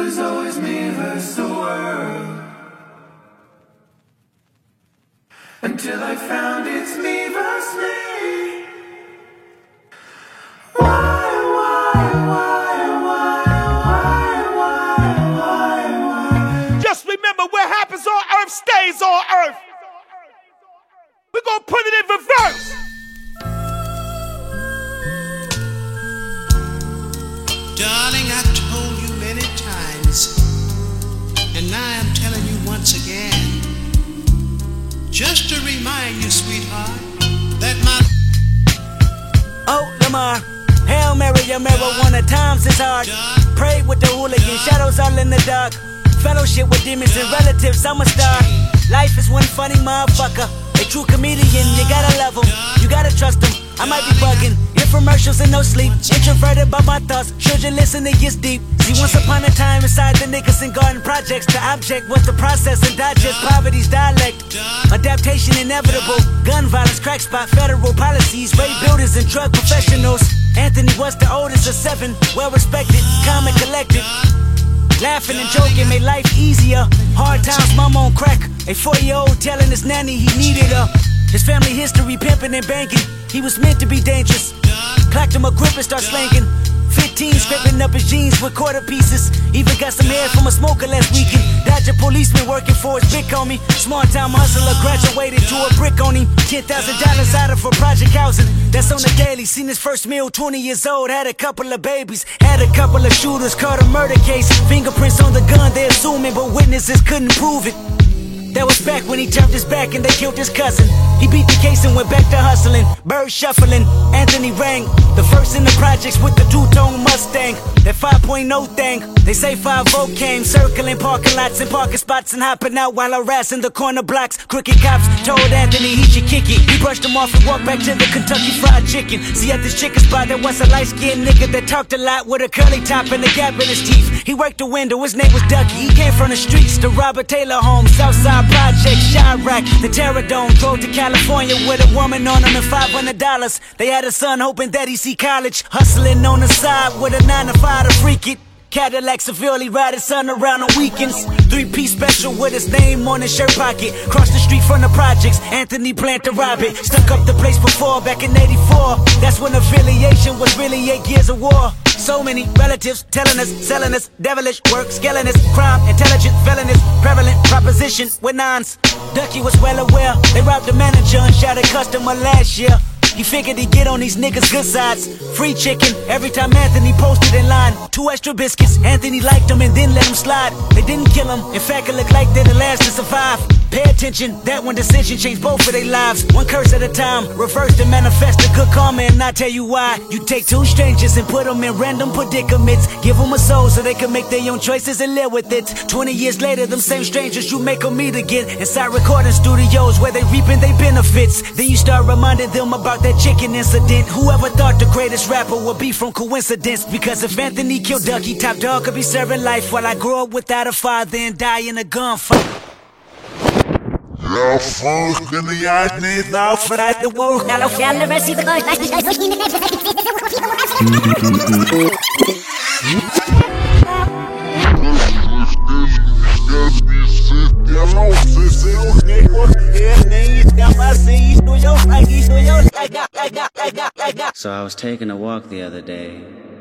was always me versus the world, until I found it's me versus me. Just remember, what happens on earth stays on earth. We're gonna put it in reverse. Darling, I told you many times, and now I'm telling you once again, just to remind you, sweetheart, that my... Oh, Lamar, Hail Mary, your marijuana times is hard. Pray with the hooligan, shadows all in the dark. Fellowship with demons and relatives, I'm a star. Life is one funny motherfucker. A true comedian, you gotta love him, you gotta trust him. I might be bugging, infomercials and no sleep. Introverted by my thoughts, children listen, it gets deep. See, once upon a time inside the Nicholson Garden projects, the object was to process and digest poverty's dialect. Adaptation inevitable, gun violence, crack spot, federal policies, rape builders and drug professionals. Anthony was the oldest of 7, well respected, calm and collected. Laughing and joking made life easier. Hard times, mama on crack. A 4-year-old telling his nanny he needed her. His family history, pimping and banking. He was meant to be dangerous. Clacked him a grip and start slanking. 15 scraping up his jeans with quarter pieces. Even got some hair from a smoker last weekend. Dodger policeman working for his big homie. Small time hustler graduated to a brick on him. $10,000 out of for project housing. That's on the daily. Seen his first meal, 20 years old. Had a couple of babies. Had a couple of shooters. Caught a murder case. Fingerprints on the gun, they assuming, but witnesses couldn't prove it. That was back when he turned his back and they killed his cousin. He beat the case and went back to hustling. Bird shuffling, Anthony rang. The first in the projects with the two-tone Mustang. That 5.0 thing. They say 5-0 came, circling parking lots and parking spots and hopping out while harassing the corner blocks. Crooked cops told Anthony he should kick it. He brushed him off and walked back to the Kentucky Fried Chicken. See, at this chicken spot there was a light-skinned nigga that talked a lot with a curly top and a gap in his teeth. He worked the window, his name was Ducky. He came from the streets, the Robert Taylor home, Southside Project, Chirac, the Terror Dome. Drove to California with a woman on him and $500. They had a son hoping that he'd see college. Hustling on the side with a 9-to-5 to freak it. Cadillac severely ride his son around on weekends. 3-piece special with his name on his shirt pocket. Cross the street from the projects, Anthony planned to rob it. Stuck up the place before, back in '84. That's when affiliation was really 8 years of war. So many relatives telling us, selling us, devilish work, scaling us, crime, intelligent, felonious, prevalent proposition with nines. Ducky was well aware, they robbed the manager and shot a customer last year. He figured he'd get on these niggas' good sides. Free chicken every time Anthony posted in line. 2 extra biscuits, Anthony liked them and then let them slide. They didn't kill him, in fact it looked like they're the last to survive. Pay attention, that one decision changed both of their lives. One curse at a time, reverse and manifest a good karma, and I'll tell you why. You take 2 strangers and put them in random predicaments. Give them a soul so they can make their own choices and live with it. 20 years later, them same strangers you make them meet again inside recording studios where they reaping their benefits. Then you start reminding them about that chicken incident. Whoever thought the greatest rapper would be from coincidence? Because if Anthony killed Ducky, Top Dog could be serving life while I grow up without a father and die in a gunfight. Jag fucking jag niet nou Vanuit de wolk. Hallo, fjerne versie de gooi. So I was taking a walk the other day,